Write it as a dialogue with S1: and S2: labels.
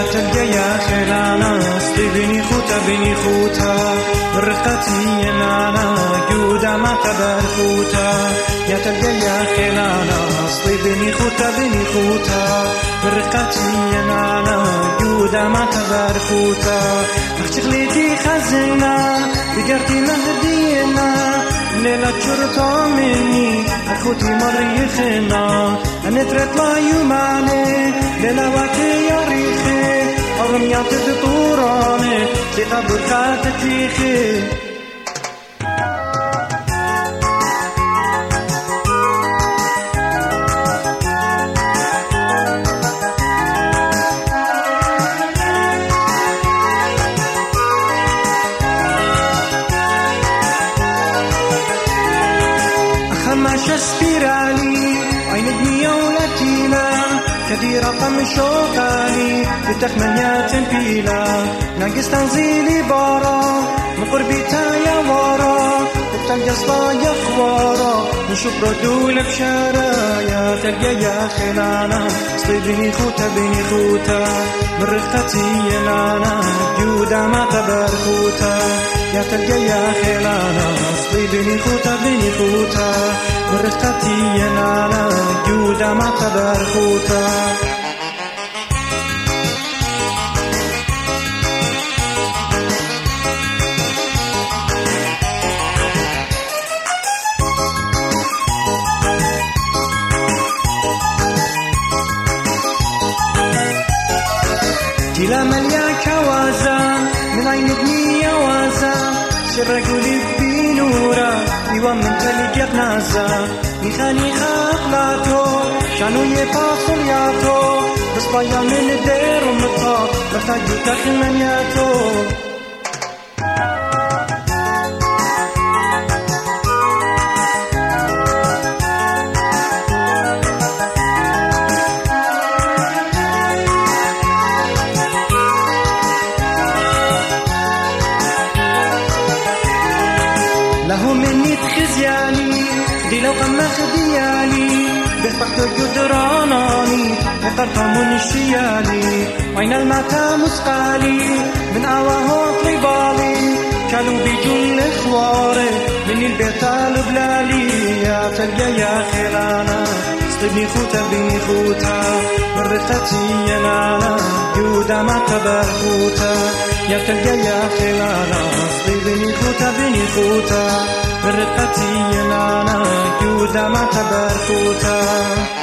S1: تلقى يا خلانا اصلي بني خوتا رقتي نانا جودا ما تبر خوتا يا تلقى يا خلانا اصلي بني خوتا رقتي نانا جودا ما تبر خوتا اختغليتي خزنا بقرتي مهدينا ليلة شرطة مني أخوتي مريخنا أنا تريت لا يوماني ليلة وقتي يا ريخي أرميات الطوراني تلقى بركات تيخي خماش سبيرالي عين دنيا ولاتينا كدي رقم شوقالي بتخمنيات بيلا ناقص تنزيلي بارا مقربي تايا ورا وبتلقى صلايا خوارا نشوف ردول بشارع يا تلقى يا خلانا اصلي بني خوتا من رقتي لانا جودا ما تبر خوتا يا تلقى يا خلانا اصلي بني خوتا من رقتي لانا جودا ما تبر خوتا جلا ملياك وازا من عين دنيا وازا شرقولي بنورا يوم من تلقيت نازا نخاني خاقلاتو شانو يفاصل ياتو بس بايا من الدير ومطاق بحتاجو تخمنياتو له مني تخزيالي دي لو قمخ ديالي بفتحت قدراناني بقرطة من الشيالي وين المتا مسقالي من أواه طلبالي كانوا بيجون الإخواري من البيت البلالي يا تلقى يا خيرانا اصطبني بني خوتا من رقتي ينانا جودا ما تبر خوتا يا تلقى يا خلانا اصلي بني خوتا من رقتي ينانا جودا ما تبر خوتا